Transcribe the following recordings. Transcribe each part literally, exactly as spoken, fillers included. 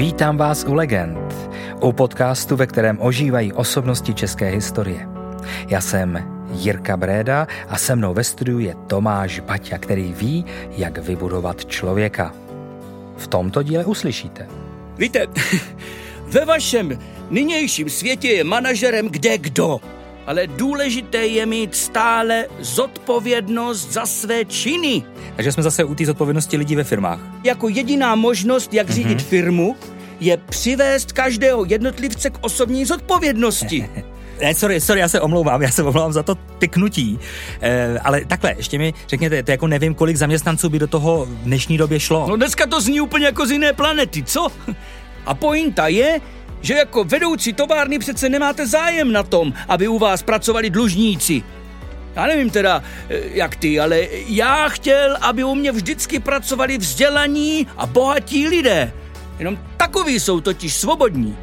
Vítám vás u Legend, u podcastu, ve kterém ožívají osobnosti české historie. Já jsem Jirka Bréda a se mnou ve studiu je Tomáš Baťa, který ví, jak vybudovat člověka. V tomto díle uslyšíte. Víte, ve vašem nynějším světě je manažerem kde kdo, ale důležité je mít stále zodpovědnost za své činy. Takže jsme zase u té zodpovědnosti lidí ve firmách. Jako jediná možnost, jak mm-hmm. řídit firmu, je přivést každého jednotlivce k osobní zodpovědnosti. Ne, sorry, sorry, já se omlouvám, já se omlouvám za to tyknutí, e, ale takhle, ještě mi řekněte, to jako nevím, kolik zaměstnanců by do toho v dnešní době šlo. No dneska to zní úplně jako z jiné planety, co? A pointa je, že jako vedoucí továrny přece nemáte zájem na tom, aby u vás pracovali dlužníci. Já nevím teda, jak ty, ale já chtěl, aby u mě vždycky pracovali vzdělaní a bohatí lidé. Jenom takoví jsou totiž svobodní.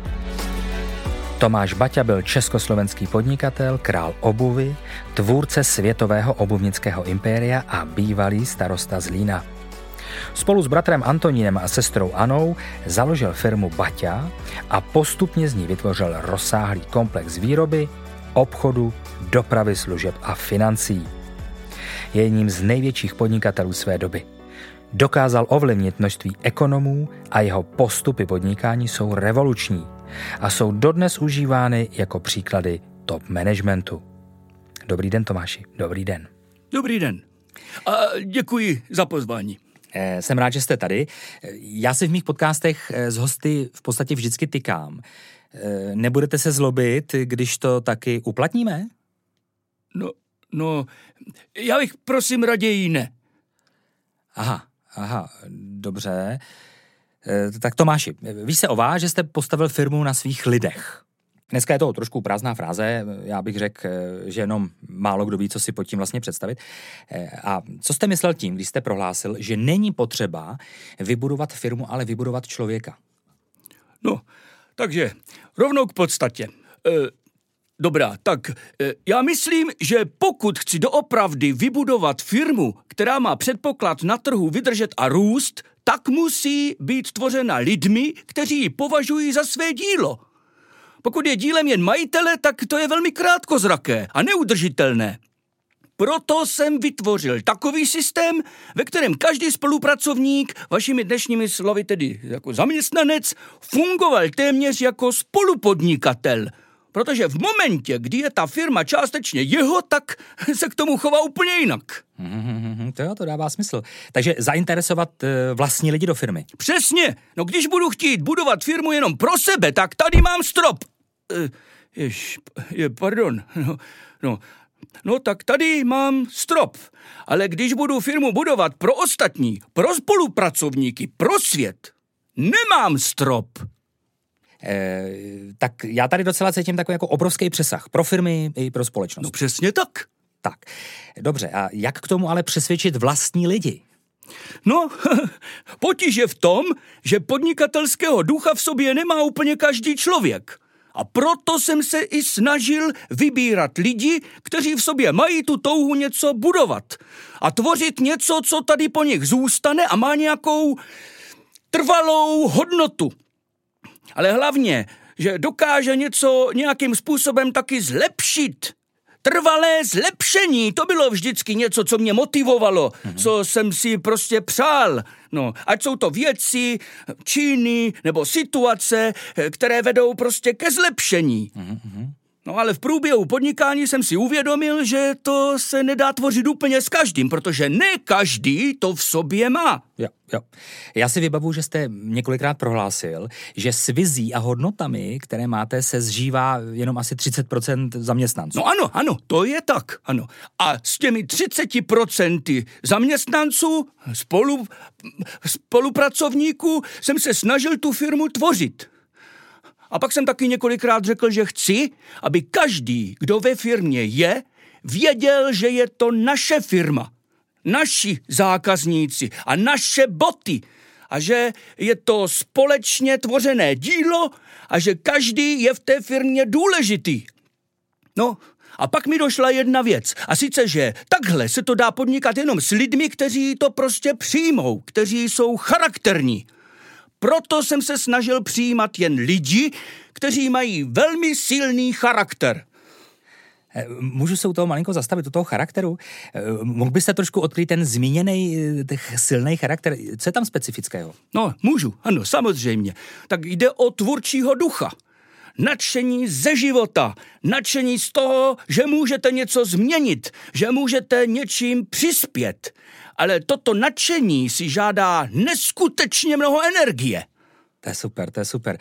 Tomáš Baťa byl československý podnikatel, král obuvy, tvůrce světového obuvnického impéria a bývalý starosta Zlína. Spolu s bratrem Antonínem a sestrou Anou založil firmu Baťa a postupně z ní vytvořil rozsáhlý komplex výroby, obchodu, dopravy, služeb a financí. Je jedním z největších podnikatelů své doby. Dokázal ovlivnit množství ekonomů a jeho postupy podnikání jsou revoluční a jsou dodnes užívány jako příklady top managementu. Dobrý den, Tomáši. Dobrý den. Dobrý den. A děkuji za pozvání. E, jsem rád, že jste tady. Já si v mých podcastech s hosty v podstatě vždycky tykám. E, nebudete se zlobit, když to taky uplatníme? No, no, já bych prosím raději ne. Aha, aha, dobře. E, tak Tomáši, víš se o vás, že jste postavil firmu na svých lidech. Dneska je to trošku prázdná fráze, já bych řekl, že jenom málo kdo ví, co si pod tím vlastně představit. A co jste myslel tím, když jste prohlásil, že není potřeba vybudovat firmu, ale vybudovat člověka? No, takže rovnou k podstatě. E, dobrá, tak e, já myslím, že pokud chci doopravdy vybudovat firmu, která má předpoklad na trhu vydržet a růst, tak musí být tvořena lidmi, kteří ji považují za své dílo. Pokud je dílem jen majitele, tak to je velmi krátkozraké a neudržitelné. Proto jsem vytvořil takový systém, ve kterém každý spolupracovník, vašimi dnešními slovy tedy jako zaměstnanec, fungoval téměř jako spolupodnikatel. Protože v momentě, kdy je ta firma částečně jeho, tak se k tomu chová úplně jinak. Mm-hmm, to jo, to dává smysl. Takže zainteresovat e, vlastní lidi do firmy. Přesně. No když budu chtít budovat firmu jenom pro sebe, tak tady mám strop. E, jež, je, pardon. No, no, no tak tady mám strop. Ale když budu firmu budovat pro ostatní, pro spolupracovníky, pro svět, nemám strop. Eh, tak já tady docela cítím takový jako obrovský přesah pro firmy i pro společnost. No přesně tak. Tak, dobře, a jak k tomu ale přesvědčit vlastní lidi? No, potíž je v tom, že podnikatelského ducha v sobě nemá úplně každý člověk. A proto jsem se i snažil vybírat lidi, kteří v sobě mají tu touhu něco budovat. A tvořit něco, co tady po nich zůstane a má nějakou trvalou hodnotu. Ale hlavně, že dokáže něco nějakým způsobem taky zlepšit. Trvalé zlepšení, to bylo vždycky něco, co mě motivovalo, mm-hmm. co jsem si prostě přál. No, ať jsou to věci, činy nebo situace, které vedou prostě ke zlepšení. Mm-hmm. No ale v průběhu podnikání jsem si uvědomil, že to se nedá tvořit úplně s každým, protože ne každý to v sobě má. Jo, jo. Já si vybavuji, že jste několikrát prohlásil, že s vizí a hodnotami, které máte, se zžívá jenom asi třicet procent zaměstnanců. No ano, ano, to je tak, ano. A s těmi třiceti procenty zaměstnanců, spolu, spolupracovníků jsem se snažil tu firmu tvořit. A pak jsem taky několikrát řekl, že chci, aby každý, kdo ve firmě je, věděl, že je to naše firma, naši zákazníci a naše boty a že je to společně tvořené dílo a že každý je v té firmě důležitý. No, a pak mi došla jedna věc, a sice, že takhle se to dá podnikat jenom s lidmi, kteří to prostě přijmou, kteří jsou charakterní. proto jsem se snažil přijímat jen lidi, kteří mají velmi silný charakter. Můžu se u toho malinko zastavit, u toho charakteru? Mohl byste trošku odkryt ten zmíněný silný charakter? Co je tam specifického? No, můžu, ano, samozřejmě. Tak jde o tvůrčího ducha. Nadšení ze života, nadšení z toho, že můžete něco změnit, že můžete něčím přispět. Ale toto nadšení si žádá neskutečně mnoho energie. To je super, to je super.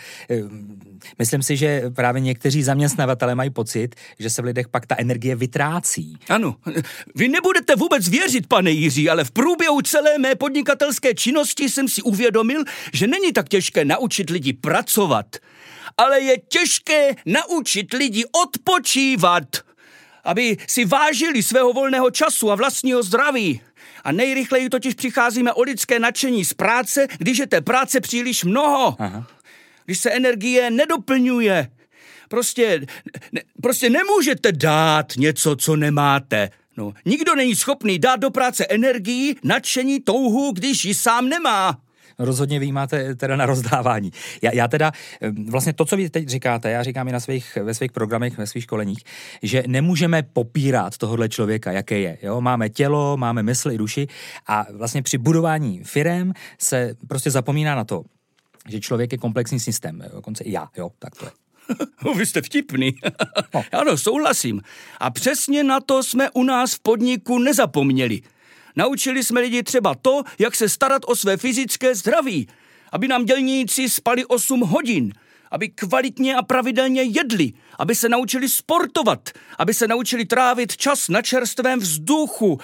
Myslím si, že právě někteří zaměstnavatelé mají pocit, že se v lidech pak ta energie vytrácí. Ano, vy nebudete vůbec věřit, pane Jiří, ale v průběhu celé mé podnikatelské činnosti jsem si uvědomil, že není tak těžké naučit lidi pracovat, ale je těžké naučit lidi odpočívat, aby si vážili svého volného času a vlastního zdraví. A nejrychleji totiž přicházíme o lidské nadšení z práce, když je té práce příliš mnoho. Aha. Když se energie nedoplňuje. Prostě, ne, prostě nemůžete dát něco, co nemáte. No, nikdo není schopný dát do práce energii, nadšení, touhu, když ji sám nemá. Rozhodně vy máte teda na rozdávání. Já, já teda, vlastně to, co vy teď říkáte, já říkám i na svých, ve svých programech, ve svých školeních, že nemůžeme popírat tohohle člověka, jaké je. Jo? Máme tělo, máme mysl i duši a vlastně při budování firem se prostě zapomíná na to, že člověk je komplexní systém, dokonce i já, jo, tak to je. Vy jste vtipný. No. Ano, souhlasím. A přesně na to jsme u nás v podniku nezapomněli. Naučili jsme lidi třeba to, jak se starat o své fyzické zdraví, aby nám dělníci spali osm hodin, aby kvalitně a pravidelně jedli, aby se naučili sportovat, aby se naučili trávit čas na čerstvém vzduchu,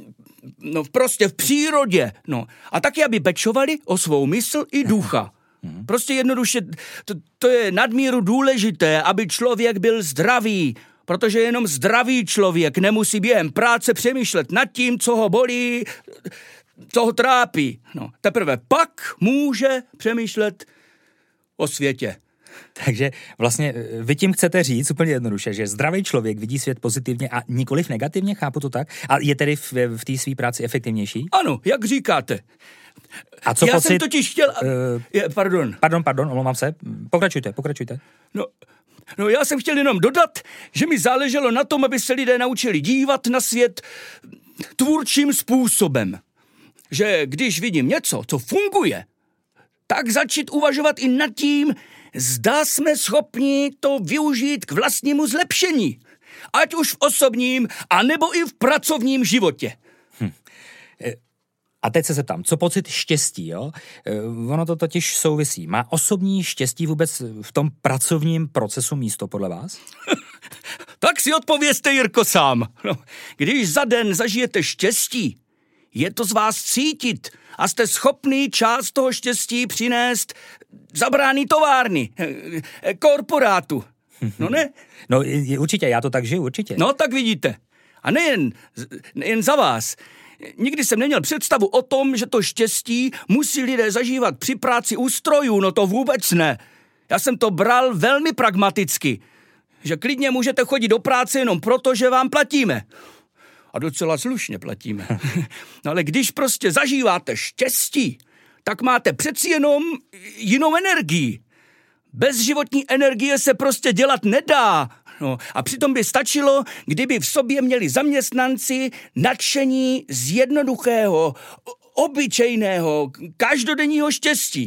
no prostě v přírodě, no. A taky, aby pečovali o svou mysl i ducha. Prostě jednoduše, to, to je nadmíru důležité, aby člověk byl zdravý, protože jenom zdravý člověk nemusí během práce přemýšlet nad tím, co ho bolí, co ho trápí. No, teprve pak může přemýšlet o světě. Takže vlastně vy tím chcete říct úplně jednoduše, že zdravý člověk vidí svět pozitivně a nikoliv negativně, chápu to tak? A je tedy v, v té své práci efektivnější? Ano, jak říkáte. A co Já pocit, jsem totiž chtěl... Uh, je, pardon. Pardon, pardon, omlouvám se. Pokračujte, pokračujte. No... No já jsem chtěl jenom dodat, že mi záleželo na tom, aby se lidé naučili dívat na svět tvůrčím způsobem. Že když vidím něco, co funguje, tak začít uvažovat i nad tím, zda jsme schopni to využít k vlastnímu zlepšení. Ať už v osobním, anebo i v pracovním životě. Hm. A teď se zeptám, co pocit štěstí, jo? Ono to totiž souvisí. Má osobní štěstí vůbec v tom pracovním procesu místo podle vás? Tak si odpovězte, Jirko, sám. No, když za den zažijete štěstí, je to z vás cítit a jste schopný část toho štěstí přinést za brány továrny, korporátu. No ne? No určitě, já to tak žiju, určitě. No tak vidíte. A nejen, nejen za vás. Nikdy jsem neměl představu o tom, že to štěstí musí lidé zažívat při práci u strojů, no to vůbec ne. Já jsem to bral velmi pragmaticky, že klidně můžete chodit do práce jenom proto, že vám platíme. A docela slušně platíme. No ale když prostě zažíváte štěstí, tak máte přeci jenom jinou energii. Bez životní energie se prostě dělat nedá. No, a přitom by stačilo, kdyby v sobě měli zaměstnanci nadšení z jednoduchého, obyčejného, každodenního štěstí.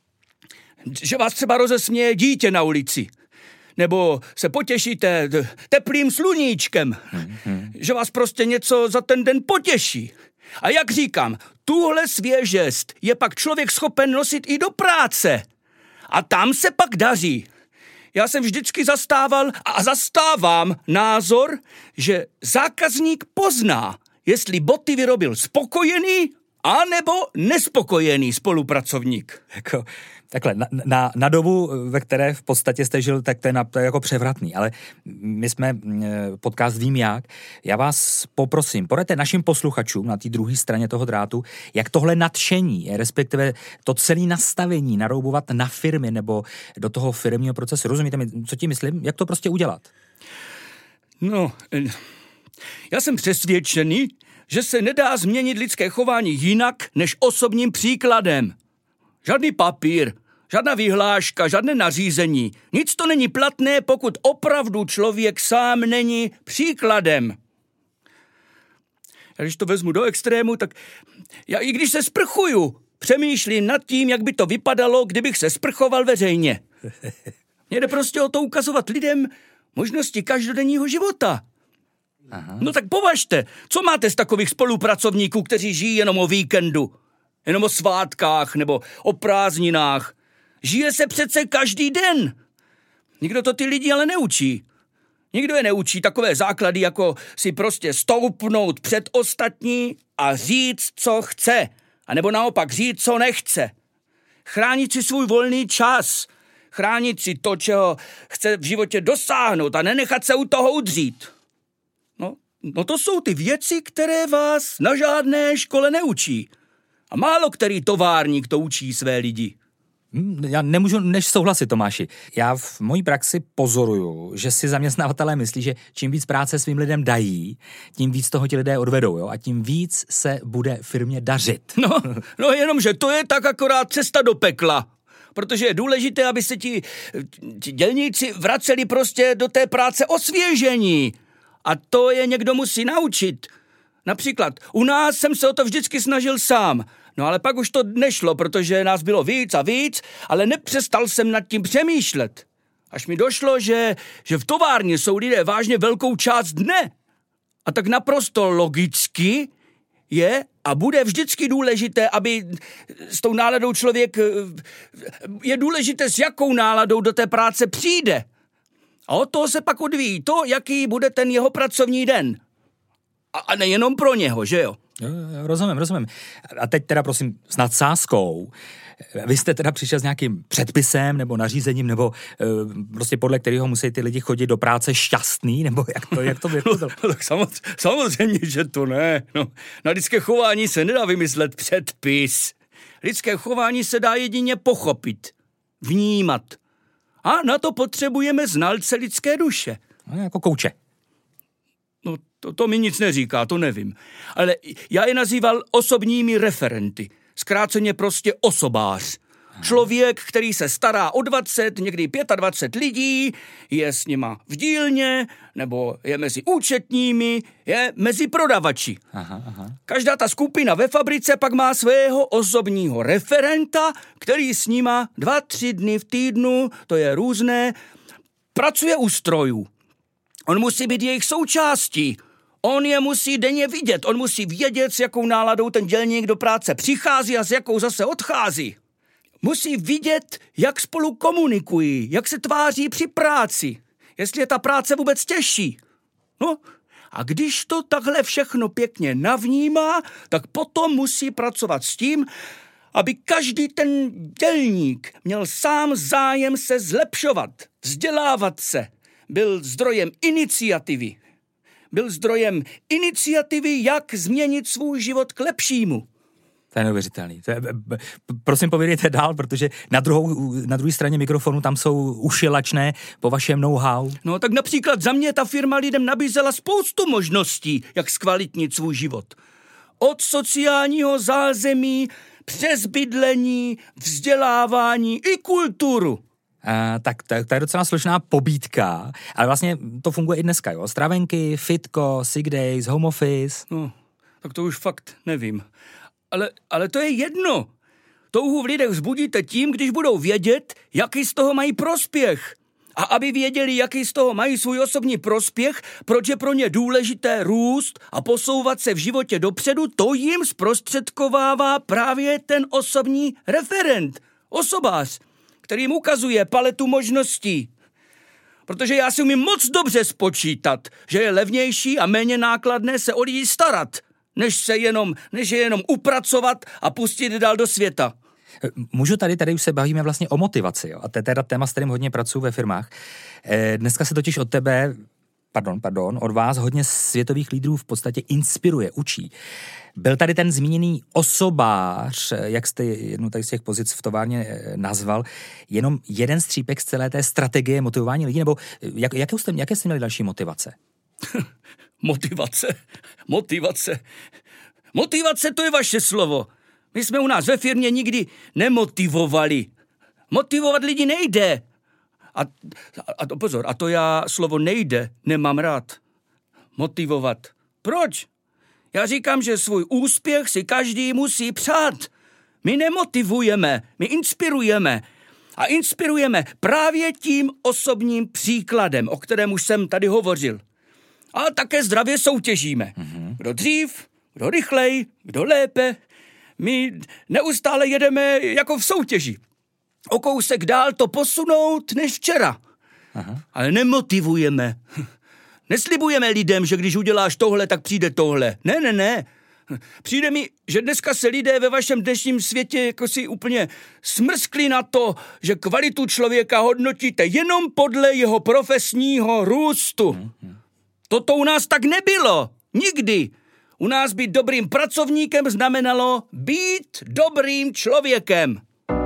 Že vás třeba rozesměje dítě na ulici. Nebo se potěšíte teplým sluníčkem. Mm-hmm. Že vás prostě něco za ten den potěší. A jak říkám, tuhle svěžest je pak člověk schopen nosit i do práce. A tam se pak daří. Já jsem vždycky zastával a zastávám názor, že zákazník pozná, jestli boty vyrobil spokojený anebo nespokojený spolupracovník. Jako, takhle, na, na, na dobu, ve které v podstatě jste žil, tak to je, na, to je jako převratný, ale my jsme podcast Vím jak. Já vás poprosím, poraďte našim posluchačům na té druhé straně toho drátu, jak tohle nadšení, respektive to celé nastavení naroubovat na firmy nebo do toho firmního procesu. Rozumíte mi, co tím myslím? Jak to prostě udělat? No, já jsem přesvědčený, že se nedá změnit lidské chování jinak než osobním příkladem. Žádný papír, žádná vyhláška, žádné nařízení. Nic to není platné, pokud opravdu člověk sám není příkladem. Já když to vezmu do extrému, tak já i když se sprchuju, přemýšlím nad tím, jak by to vypadalo, kdybych se sprchoval veřejně. Mně jde prostě o to ukazovat lidem možnosti každodenního života. Aha. No tak považte, co máte z takových spolupracovníků, kteří žijí jenom o víkendu, jenom o svátkách nebo o prázdninách. Žije se přece každý den. Nikdo to ty lidi ale neučí. Nikdo je neučí takové základy, jako si prostě stoupnout před ostatní a říct, co chce. A nebo naopak říct, co nechce. Chránit si svůj volný čas. Chránit si to, čeho chce v životě dosáhnout a nenechat se u toho udřít. No, no to jsou ty věci, které vás na žádné škole neučí. A málo který továrník to učí své lidi. Já nemůžu než souhlasit, Tomáši. Já v mojí praxi pozoruju, že si zaměstnavatelé myslí, že čím víc práce svým lidem dají, tím víc toho ti lidé odvedou, jo? A tím víc se bude firmě dařit. No, no jenomže to je tak akorát cesta do pekla. Protože je důležité, aby se ti, ti dělníci vraceli prostě do té práce osvěžení. A to je někdo musí naučit. Například u nás jsem se o to vždycky snažil sám. No ale pak už to nešlo, protože nás bylo víc a víc, ale nepřestal jsem nad tím přemýšlet. Až mi došlo, že, že v továrně jsou lidé vážně velkou část dne. A tak naprosto logicky je a bude vždycky důležité, aby s tou náladou člověk, je důležité, s jakou náladou do té práce přijde. A od toho se pak odvíjí to, jaký bude ten jeho pracovní den. A, a nejenom pro něho, že jo? Jo, rozumím, rozumím. A teď teda prosím s nadsázkou. Vy jste teda přišel s nějakým předpisem nebo nařízením, nebo e, prostě podle kterého musí ty lidi chodit do práce šťastný, nebo jak to, jak to vypadalo? No, tak samozřejmě, samozřejmě, že to ne. No, na lidské chování se nedá vymyslet předpis. Lidské chování se dá jedině pochopit, vnímat. A na to potřebujeme znalce lidské duše. No, jako kouče. No, to, to mi nic neříká, to nevím. Ale já je nazýval osobními referenty. Zkráceně prostě osobář. Člověk, který se stará o dvacet, někdy dvacet pět lidí, je s nima v dílně, nebo je mezi účetními, je mezi prodavači. Aha, aha. Každá ta skupina ve fabrice pak má svého osobního referenta, který s nima dva, tři dny v týdnu, to je různé, pracuje u strojů. On musí být jejich součástí. On je musí denně vidět. On musí vědět, s jakou náladou ten dělník do práce přichází a s jakou zase odchází. Musí vidět, jak spolu komunikují, jak se tváří při práci. Jestli je ta práce vůbec těžší. No, a když to takhle všechno pěkně navnímá, tak potom musí pracovat s tím, aby každý ten dělník měl sám zájem se zlepšovat, vzdělávat se. Byl zdrojem iniciativy. Byl zdrojem iniciativy, jak změnit svůj život k lepšímu. To je neuvěřitelný. To je, prosím, povědějte dál, protože na druhou, na druhé straně mikrofonu tam jsou uši lačné po vašem know-how. No tak například za mě ta firma lidem nabízela spoustu možností, jak zkvalitnit svůj život. Od sociálního zázemí, přes bydlení, vzdělávání i kulturu. Uh, tak to, to je docela složná pobídka, ale vlastně to funguje i dneska, jo? Stravenky, fitko, sick days, home office. No, tak to už fakt nevím. Ale, ale to je jedno. Touhu v lidech vzbudíte tím, když budou vědět, jaký z toho mají prospěch. A aby věděli, jaký z toho mají svůj osobní prospěch, proč je pro ně důležité růst a posouvat se v životě dopředu, to jim zprostředkovává právě ten osobní referent, osobář, který jim ukazuje paletu možností. Protože já si umím moc dobře spočítat, že je levnější a méně nákladné se o lidi starat, než se jenom, než je jenom upracovat a pustit dál do světa. Můžu tady, tady už se bavíme vlastně o motivaci, jo? A to je teda téma, s kterým hodně pracuji ve firmách. E, dneska se totiž od tebe, pardon, pardon, od vás hodně světových lídrů v podstatě inspiruje, učí. Byl tady ten zmíněný osobář, jak jste jednu tady z těch pozic v továrně nazval, jenom jeden střípek z celé té strategie motivování lidí, nebo jak, jaké, jste, jaké jste měli další motivace? Motivace, motivace, motivace to je vaše slovo. My jsme u nás ve firmě nikdy nemotivovali. Motivovat lidi nejde. A, a to pozor, a to já slovo nejde nemám rád. Motivovat. Proč? Já říkám, že svůj úspěch si každý musí přát. My nemotivujeme, my inspirujeme. A inspirujeme právě tím osobním příkladem, o kterém už jsem tady hovořil. A také zdravě soutěžíme. Mm-hmm. Kdo dřív, kdo rychlej, kdo lépe. My neustále jedeme jako v soutěži. O kousek dál to posunout než včera. Aha. Ale nemotivujeme. Neslibujeme lidem, že když uděláš tohle, tak přijde tohle. Ne, ne, ne. Přijde mi, že dneska se lidé ve vašem dnešním světě jako si úplně smrskli na to, že kvalitu člověka hodnotíte jenom podle jeho profesního růstu. Mm-hmm. Toto u nás tak nebylo. Nikdy. U nás být dobrým pracovníkem znamenalo být dobrým člověkem.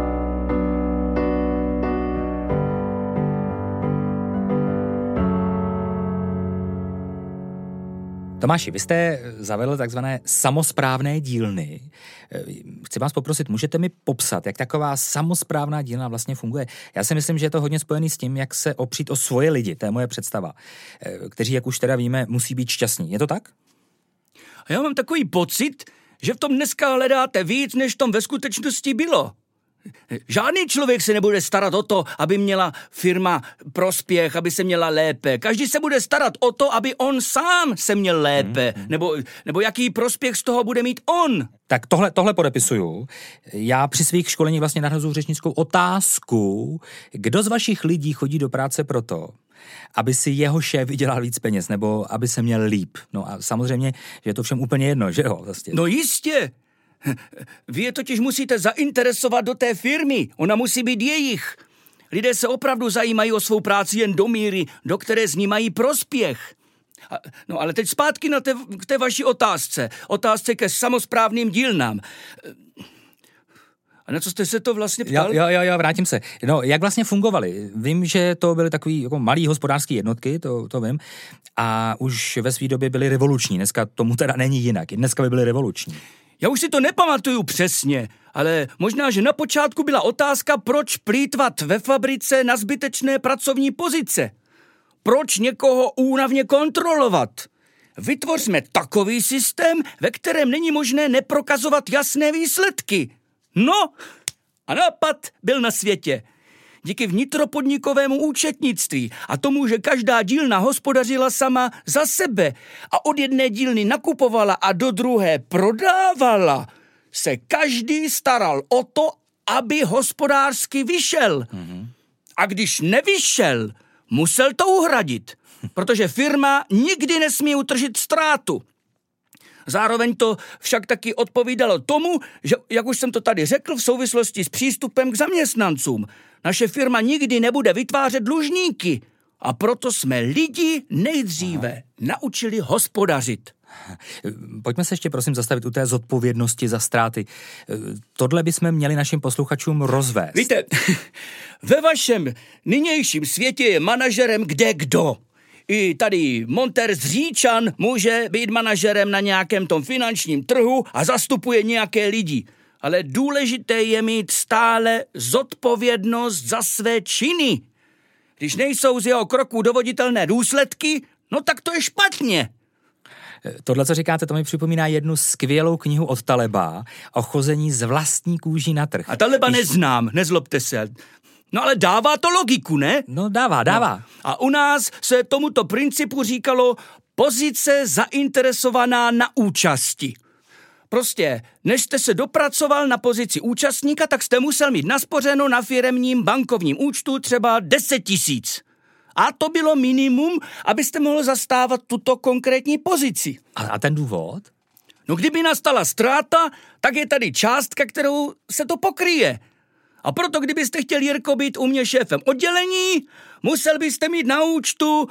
Tomáši, vy jste zavedl takzvané samosprávné dílny. Chci vás poprosit, můžete mi popsat, jak taková samosprávná dílna vlastně funguje? Já si myslím, že je to hodně spojený s tím, jak se opřít o svoje lidi, to je moje představa, kteří, jak už teda víme, musí být šťastní. Je to tak? A já mám takový pocit, že v tom dneska hledáte víc, než v tom ve skutečnosti bylo. Žádný člověk se nebude starat o to, aby měla firma prospěch, aby se měla lépe. Každý se bude starat o to, aby on sám se měl lépe. Hmm. Nebo, nebo jaký prospěch z toho bude mít on. Tak tohle, tohle podepisuju. Já při svých školeních vlastně nadhazuju řečnickou otázku, kdo z vašich lidí chodí do práce proto, aby si jeho šéf vydělal víc peněz, nebo aby se měl líp. No a samozřejmě, že je to všem úplně jedno, že jo? Vlastně. No jistě. Vy je totiž musíte zainteresovat do té firmy. Ona musí být jejich. Lidé se opravdu zajímají o svou práci jen do míry, do které z ní mají prospěch. A, no ale teď zpátky na té, k té vaší otázce. Otázce ke samosprávným dílnám. A na co jste se to vlastně ptal? Jo, jo, jo, vrátím se. No, jak vlastně fungovaly? Vím, že to byly takový jako malý hospodářský jednotky, to, to vím, a už ve své době byly revoluční. Dneska tomu teda není jinak. Dneska by byly revoluční. Já už si to nepamatuju přesně, ale možná, že na počátku byla otázka, proč plýtvat ve fabrice na zbytečné pracovní pozice. Proč někoho únavně kontrolovat? Vytvořme takový systém, ve kterém není možné neprokazovat jasné výsledky. No, a nápad byl na světě. Díky vnitropodnikovému účetnictví a tomu, že každá dílna hospodařila sama za sebe a od jedné dílny nakupovala a do druhé prodávala, se každý staral o to, aby hospodářsky vyšel. Mm-hmm. A když nevyšel, musel to uhradit, protože firma nikdy nesmí utržit ztrátu. Zároveň to však taky odpovídalo tomu, že, jak už jsem to tady řekl, v souvislosti s přístupem k zaměstnancům, naše firma nikdy nebude vytvářet dlužníky a proto jsme lidi nejdříve Aha. naučili hospodařit. Pojďme se ještě prosím zastavit u té zodpovědnosti za ztráty. Tohle bychom měli našim posluchačům rozvést. Víte, ve vašem nynějším světě je manažerem kde kdo. I tady montér z Říčan může být manažerem na nějakém tom finančním trhu a zastupuje nějaké lidi. Ale důležité je mít stále zodpovědnost za své činy. Když nejsou z jeho kroků dovoditelné důsledky, no tak to je špatně. Tohle, co říkáte, to mi připomíná jednu skvělou knihu od Taleba o chození z vlastní kůží na trh. A Taleba Když... neznám, nezlobte se. No ale dává to logiku, ne? No dává, dává. No. A u nás se tomuto principu říkalo pozice zainteresovaná na účasti. Prostě, než jste se dopracoval na pozici účastníka, tak jste musel mít naspořeno na firemním bankovním účtu třeba deset tisíc. A to bylo minimum, abyste mohl zastávat tuto konkrétní pozici. A, a ten důvod? No kdyby nastala ztráta, tak je tady částka, kterou se to pokryje. A proto, kdybyste chtěl, Jirko, být u mě šéfem oddělení, musel byste mít na účtu,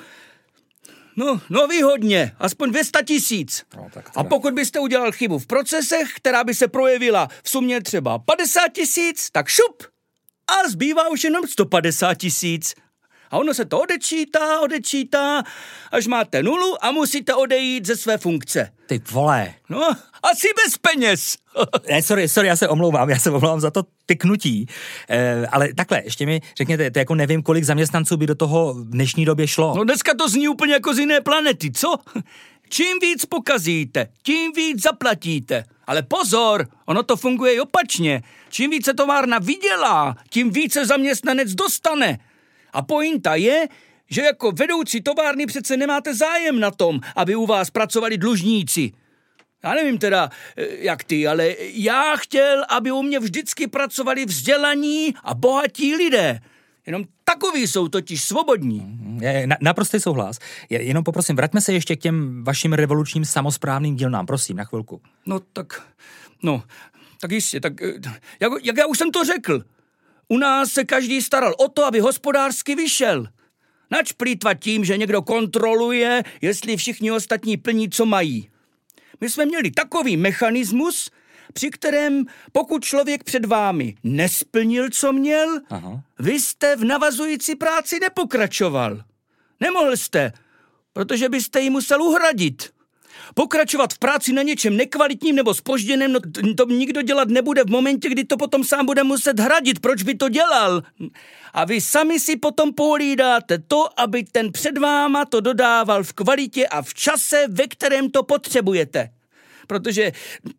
no, no výhodně, aspoň dvě stě tisíc. No, a pokud byste udělal chybu v procesech, která by se projevila v sumě třeba padesát tisíc, tak šup a zbývá už jenom sto padesát tisíc. A ono se to odečítá, odečítá, až máte nulu a musíte odejít ze své funkce. Ty vole. No, asi bez peněz. Ne, sorry, sorry, já se omlouvám, já se omlouvám za to tyknutí. E, ale takhle, ještě mi řekněte, to jako nevím, kolik zaměstnanců by do toho v dnešní době šlo. No dneska to zní úplně jako z jiné planety, co? Čím víc pokazíte, tím víc zaplatíte. Ale pozor, ono to funguje i opačně. Čím více továrna vydělá, tím více zaměstnanec dostane. A pointa je, že jako vedoucí továrny přece nemáte zájem na tom, aby u vás pracovali dlužníci. Já nevím teda, jak ty, ale já chtěl, aby u mě vždycky pracovali vzdělaní a bohatí lidé. Jenom takoví jsou totiž svobodní. Je, na, naprostý souhlas. Je, jenom poprosím, vraťme se ještě k těm vašim revolučním samosprávným dílnám, prosím, na chvilku. No tak, no, tak jistě, tak jak, jak já už jsem to řekl. U nás se každý staral o to, aby hospodářsky vyšel. Nač plýtvat tím, že někdo kontroluje, jestli všichni ostatní plní, co mají. My jsme měli takový mechanismus, při kterém pokud člověk před vámi nesplnil, co měl, Aha. vy jste v navazující práci nepokračoval. Nemohl jste, protože byste ji musel uhradit. Pokračovat v práci na něčem nekvalitním nebo zpožděném, no to nikdo dělat nebude v momentě, kdy to potom sám bude muset hradit. Proč by to dělal? A vy sami si potom pohlídáte to, aby ten před váma to dodával v kvalitě a v čase, ve kterém to potřebujete. Protože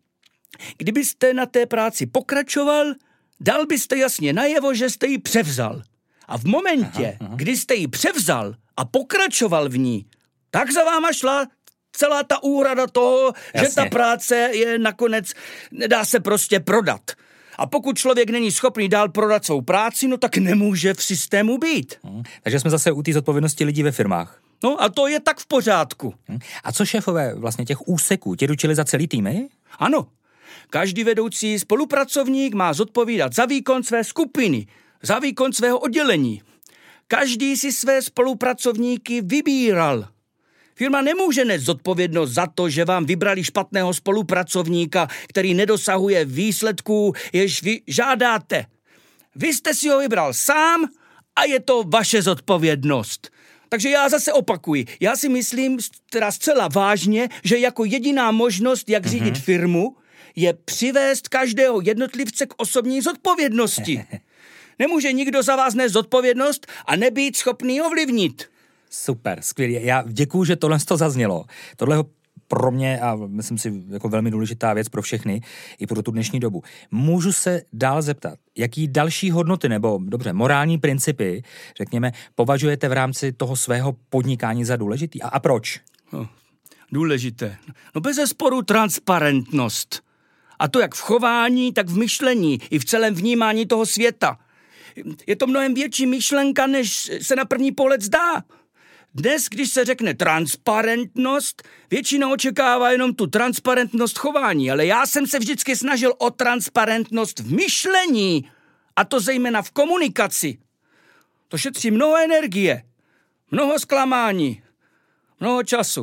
kdybyste na té práci pokračoval, dal byste jasně najevo, že jste ji převzal. A v momentě, aha, aha. kdy jste ji převzal a pokračoval v ní, tak za váma šla celá ta úhrada toho, jasně. že ta práce je nakonec, nedá se prostě prodat. A pokud člověk není schopný dál prodat svou práci, no tak nemůže v systému být. Hmm. Takže jsme zase u té zodpovědnosti lidí ve firmách. No a to je tak v pořádku. Hmm. A co šéfové vlastně těch úseků, ti ručili za celý týmy? Ano. Každý vedoucí spolupracovník má zodpovídat za výkon své skupiny, za výkon svého oddělení. Každý si své spolupracovníky vybíral. Firma nemůže nést zodpovědnost za to, že vám vybrali špatného spolupracovníka, který nedosahuje výsledků, jež vy žádáte. Vy jste si ho vybral sám a je to vaše zodpovědnost. Takže já zase opakuji, já si myslím teda zcela vážně, že jako jediná možnost, jak řídit mm-hmm. firmu, je přivést každého jednotlivce k osobní zodpovědnosti. Nemůže nikdo za vás nést zodpovědnost a nebýt schopný ovlivnit. Super, skvělé. Já děkuju, že tohle to zaznělo. Tohle je pro mě a myslím si jako velmi důležitá věc pro všechny i pro tu dnešní dobu. Můžu se dál zeptat, jaký další hodnoty nebo dobře, morální principy, řekněme, považujete v rámci toho svého podnikání za důležitý? A, a proč? No, důležité. No bezesporu transparentnost. A to jak v chování, tak v myšlení i v celém vnímání toho světa. Je to mnohem větší myšlenka, než se na první pohled zdá. Dnes, když se řekne transparentnost, většina očekává jenom tu transparentnost chování, ale já jsem se vždycky snažil o transparentnost v myšlení, a to zejména v komunikaci. To šetří mnoho energie, mnoho zklamání, mnoho času.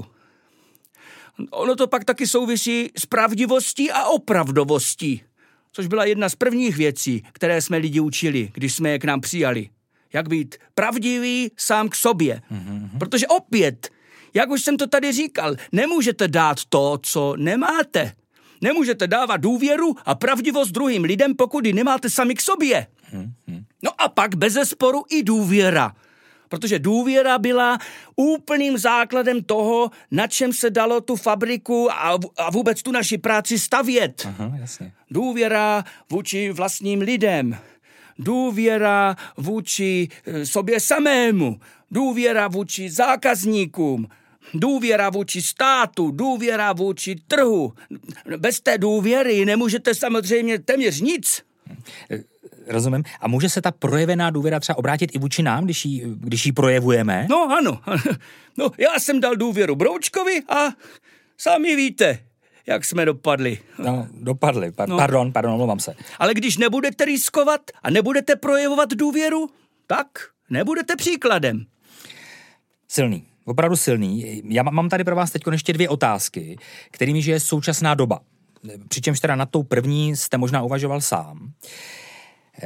Ono to pak taky souvisí s pravdivostí a opravdovostí, což byla jedna z prvních věcí, které jsme lidi učili, když jsme je k nám přijali. Jak být pravdivý sám k sobě. Mm-hmm. Protože opět, jak už jsem to tady říkal, nemůžete dát to, co nemáte. Nemůžete dávat důvěru a pravdivost druhým lidem, pokud ji nemáte sami k sobě. Mm-hmm. No a pak bezesporu i důvěra. Protože důvěra byla úplným základem toho, na čem se dalo tu fabriku a, a vůbec tu naši práci stavět. Aha, jasně. Důvěra vůči vlastním lidem. Důvěra vůči sobě samému, důvěra vůči zákazníkům, důvěra vůči státu, důvěra vůči trhu. Bez té důvěry nemůžete samozřejmě téměř nic. Rozumím. A může se ta projevená důvěra třeba obrátit i vůči nám, když ji, když ji projevujeme? No ano. No, já jsem dal důvěru Broučkovi a sami víte, jak jsme dopadli. No, dopadli. Pa- no. Pardon, pardon, omlouvám se. Ale když nebudete riskovat a nebudete projevovat důvěru, tak nebudete příkladem. Silný, opravdu silný. Já mám tady pro vás teď ještě dvě otázky, kterými žije současná doba. Přičemž teda nad tou první jste možná uvažoval sám.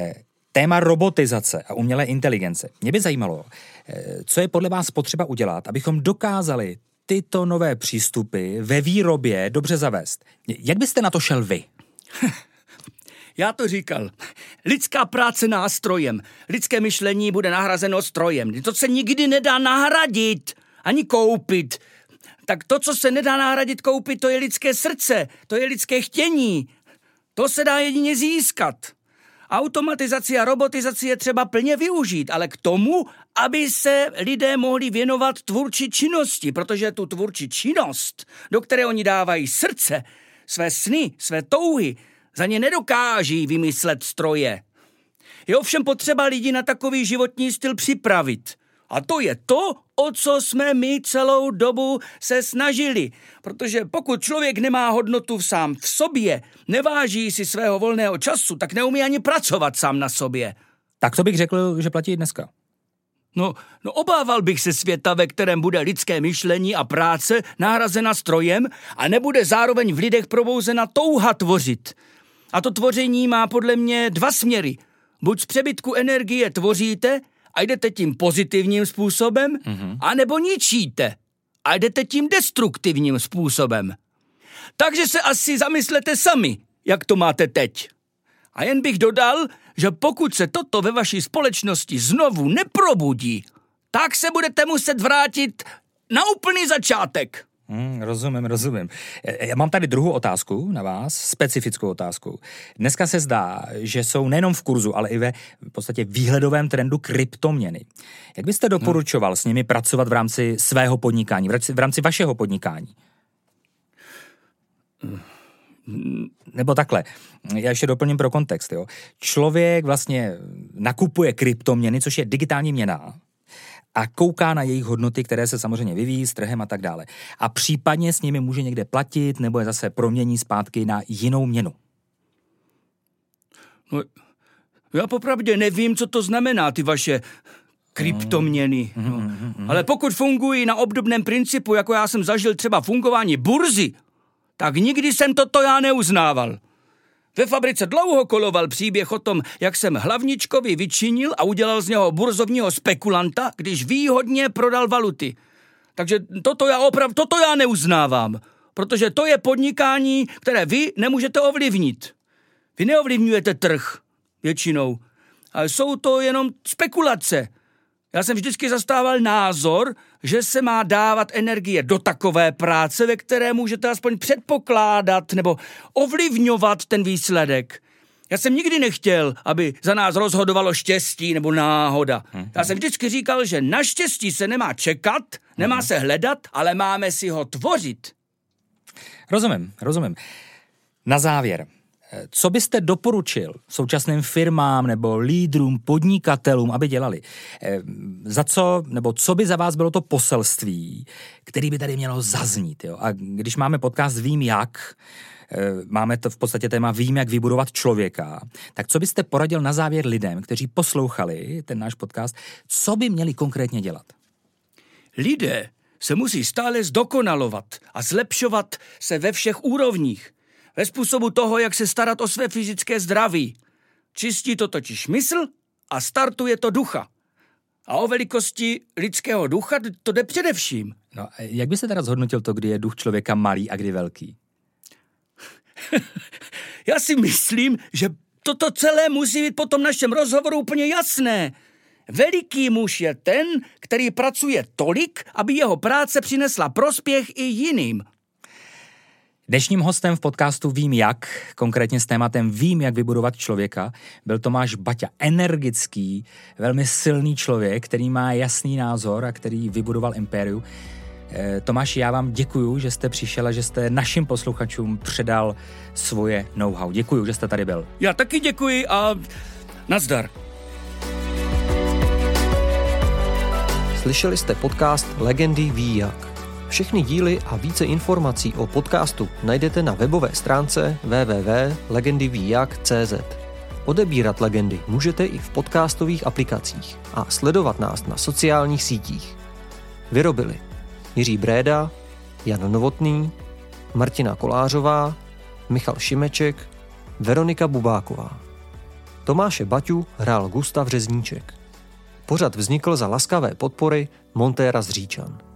Téma robotizace a umělé inteligence. Mě by zajímalo, co je podle vás potřeba udělat, abychom dokázali tyto nové přístupy ve výrobě dobře zavést. Jak byste na to šel vy? Já to říkal. Lidská práce nástrojem. Lidské myšlení bude nahrazeno strojem. To se nikdy nedá nahradit, ani koupit. Tak to, co se nedá nahradit, koupit, to je lidské srdce, to je lidské chtění. To se dá jedině získat. Automatizaci a robotizaci je třeba plně využít, ale k tomu, aby se lidé mohli věnovat tvůrčí činnosti, protože tu tvůrčí činnost, do které oni dávají srdce, své sny, své touhy, za ně nedokáží vymyslet stroje. Je ovšem potřeba lidi na takový životní styl připravit. A to je to, o co jsme my celou dobu se snažili. Protože pokud člověk nemá hodnotu sám v sobě, neváží si svého volného času, tak neumí ani pracovat sám na sobě. Tak to bych řekl, že platí i dneska. No, no obával bych se světa, ve kterém bude lidské myšlení a práce nahrazena strojem a nebude zároveň v lidech probouzena touha tvořit. A to tvoření má podle mě dva směry. Buď z přebytku energie tvoříte a jdete tím pozitivním způsobem, mm-hmm. anebo ničíte a jdete tím destruktivním způsobem. Takže se asi zamyslete sami, jak to máte teď. A jen bych dodal, že pokud se toto ve vaší společnosti znovu neprobudí, tak se budete muset vrátit na úplný začátek. Hmm, rozumím, rozumím. Já mám tady druhou otázku na vás, specifickou otázku. Dneska se zdá, že jsou nejenom v kurzu, ale i ve v podstatě výhledovém trendu kryptoměny. Jak byste doporučoval no. s nimi pracovat v rámci svého podnikání, v rámci, v rámci vašeho podnikání? Nebo takhle, já ještě doplním pro kontext. Jo. Člověk vlastně nakupuje kryptoměny, což je digitální měna, a kouká na jejich hodnoty, které se samozřejmě vyvíjí s trhem a tak dále. A případně s nimi může někde platit, nebo je zase promění zpátky na jinou měnu. No, já popravdě nevím, co to znamená, ty vaše kryptoměny. Mm, mm, mm, mm. Ale pokud fungují na obdobném principu, jako já jsem zažil třeba fungování burzy, tak nikdy jsem toto já neuznával. Ve fabrice dlouho koloval příběh o tom, jak jsem Hlavničkovi vyčinil a udělal z něho burzovního spekulanta, když výhodně prodal valuty. Takže toto já opravdu, toto já neuznávám, protože to je podnikání, které vy nemůžete ovlivnit. Vy neovlivňujete trh většinou, ale jsou to jenom spekulace. Já jsem vždycky zastával názor, že se má dávat energie do takové práce, ve které můžete aspoň předpokládat nebo ovlivňovat ten výsledek. Já jsem nikdy nechtěl, aby za nás rozhodovalo štěstí nebo náhoda. Já jsem vždycky říkal, že na štěstí se nemá čekat, nemá se hledat, ale máme si ho tvořit. Rozumím, rozumím. Na závěr. Co byste doporučil současným firmám nebo lídrům, podnikatelům, aby dělali? Za co, nebo co by za vás bylo to poselství, který by tady mělo zaznít? Jo? A když máme podcast Vím jak, máme to v podstatě téma Vím, jak vybudovat člověka, tak co byste poradil na závěr lidem, kteří poslouchali ten náš podcast, co by měli konkrétně dělat? Lidé se musí stále zdokonalovat a zlepšovat se ve všech úrovních. Ve způsobu toho, jak se starat o své fyzické zdraví. Čistí to totiž mysl a startuje to ducha. A o velikosti lidského ducha to jde především. No, jak byste teda zhodnotil to, kdy je duch člověka malý a kdy velký? Já si myslím, že toto celé musí být po tom našem rozhovoru úplně jasné. Veliký muž je ten, který pracuje tolik, aby jeho práce přinesla prospěch i jiným. Dnešním hostem v podcastu Vím jak, konkrétně s tématem Vím, jak vybudovat člověka, byl Tomáš Baťa. Energický, velmi silný člověk, který má jasný názor a který vybudoval impérium. E, Tomáši, já vám děkuju, že jste přišel a že jste našim posluchačům předal svoje know-how. Děkuju, že jste tady byl. Já taky děkuji a nazdar. Slyšeli jste podcast Legendy Ví jak. Všechny díly a více informací o podcastu najdete na webové stránce w w w tečka legendy ví jak tečka c z. Odebírat Legendy můžete i v podcastových aplikacích a sledovat nás na sociálních sítích. Vyrobili Jiří Bréda, Jan Novotný, Martina Kolářová, Michal Šimeček, Veronika Bubáková. Tomáše Baťu hrál Gustav Řezníček. Pořad vznikl za laskavé podpory Montéra z Říčan.